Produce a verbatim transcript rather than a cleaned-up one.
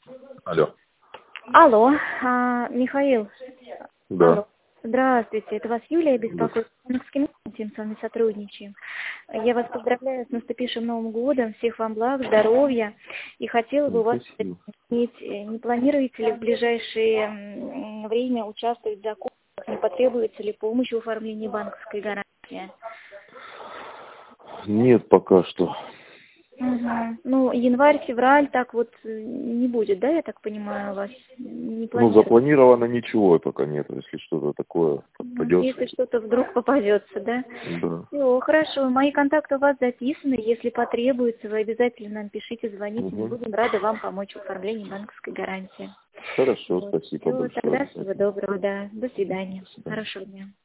Алло. Алло, а, Михаил. Да. Алло. Здравствуйте, это вас Юлия Да. беспокоит. Мы с кем с вами сотрудничаем. Я вас поздравляю с наступившим Новым годом, всех вам благ, здоровья. И хотела бы Ну, у вас спасибо. спросить, не планируете ли в ближайшее м, время участвовать в закупках, не потребуется ли помощь в оформлении банковской гарантии? Нет, пока что. Угу. Ну, январь, февраль, так вот э, не будет, да, я так понимаю, у вас не Ну, планируется? запланировано ничего пока нет. Если что-то такое Мгм. попадется. Если что-то вдруг попадется, да? Да. Все, хорошо. Мои контакты у вас записаны. Если потребуется, вы обязательно нам пишите, звоните. Мы Угу. будем рады вам помочь в оформлении банковской гарантии. Хорошо, Вот. спасибо Все, большое. тогда всего Обязательно. доброго, да. До свидания. До свидания. Хорошего дня.